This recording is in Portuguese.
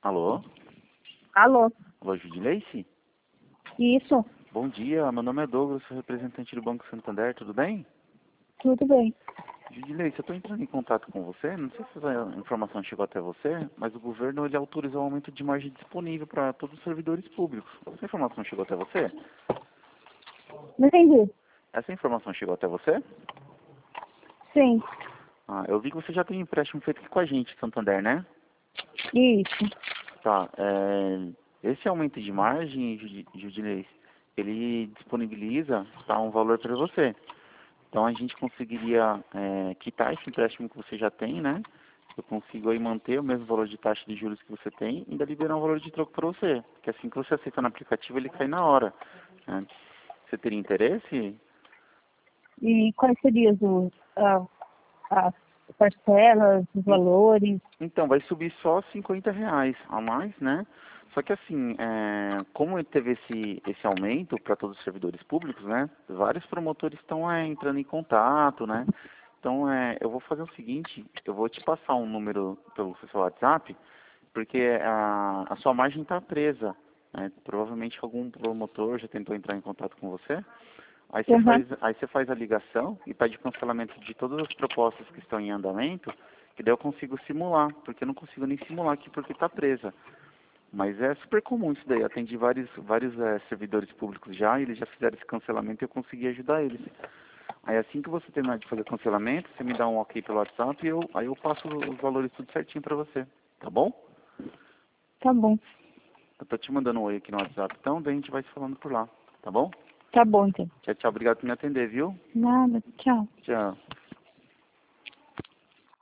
Alô? Alô? Alô, Judileice? Isso, Bom dia, meu nome é Douglas, sou representante do Banco Santander, tudo bem? tudo bem. Judileice, eu estou entrando em contato com você, não sei se essa informação chegou até você, mas o governo ele autorizou o aumento de margem disponível para todos os servidores públicos. Essa informação chegou até você? Não entendi. Essa informação chegou até você? Sim, Ah, eu vi que você já tem um empréstimo feito aqui com a gente, Santander, né? isso. Tá, esse aumento de margem, Judileice, ele disponibiliza, tá, um valor para você. Então a gente conseguiria quitar esse empréstimo que você já tem, né? Eu consigo aí manter o mesmo valor de taxa de juros que você tem e ainda liberar um valor de troco para você. Porque assim que você aceita no aplicativo, ele cai na hora, né? Você teria interesse? E quais seriam as parcelas, os valores? Então, vai subir só R$ 50 a mais, né? Só que assim, como teve esse aumento para todos os servidores públicos, né? Vários promotores estão entrando em contato, né? Então, eu vou fazer o seguinte, eu vou te passar um número pelo seu WhatsApp, porque a sua margem está presa, né? Provavelmente algum promotor já tentou entrar em contato com você. Uhum. Aí você faz a ligação e pede cancelamento de todas as propostas que estão em andamento, que daí eu consigo simular, porque eu não consigo nem simular aqui porque está presa. Mas é super comum isso daí. Eu atendi vários servidores públicos já, e eles já fizeram esse cancelamento e eu consegui ajudar eles. Aí assim que você terminar de fazer o cancelamento, você me dá um ok pelo WhatsApp e aí eu passo os valores tudo certinho para você. Tá bom? Tá bom. Eu tô te mandando um oi aqui no WhatsApp, então daí a gente vai se falando por lá. Tá bom? Tá bom, então. Tchau, tchau. Obrigado por me atender, viu? Nada, tchau. Tchau.